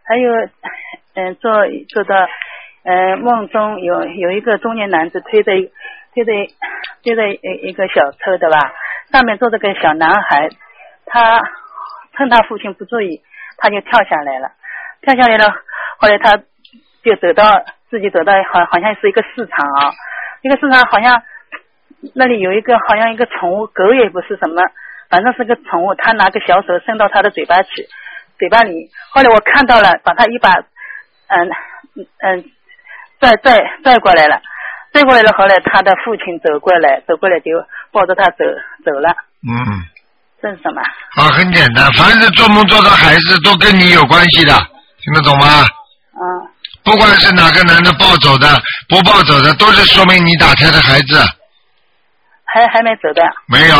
还有做到梦中有一个中年男子推着一个小车的吧，上面坐着个小男孩，他趁他父亲不注意，他就跳下来了，后来他就自己走到好像是一个市场啊，一个市场好像那里有一个好像一个宠物狗也不是什么，反正是个宠物，他拿个小手伸到他的嘴巴里，后来我看到了，把他一把拽过来了，后来他的父亲走过来就抱着他走了。这是什么？ 很简单，凡是做梦做到孩子都跟你有关系的，听得懂吗？不管是哪个男的抱走的不抱走的，都是说明你打胎的孩子。 还没走的？ 没有。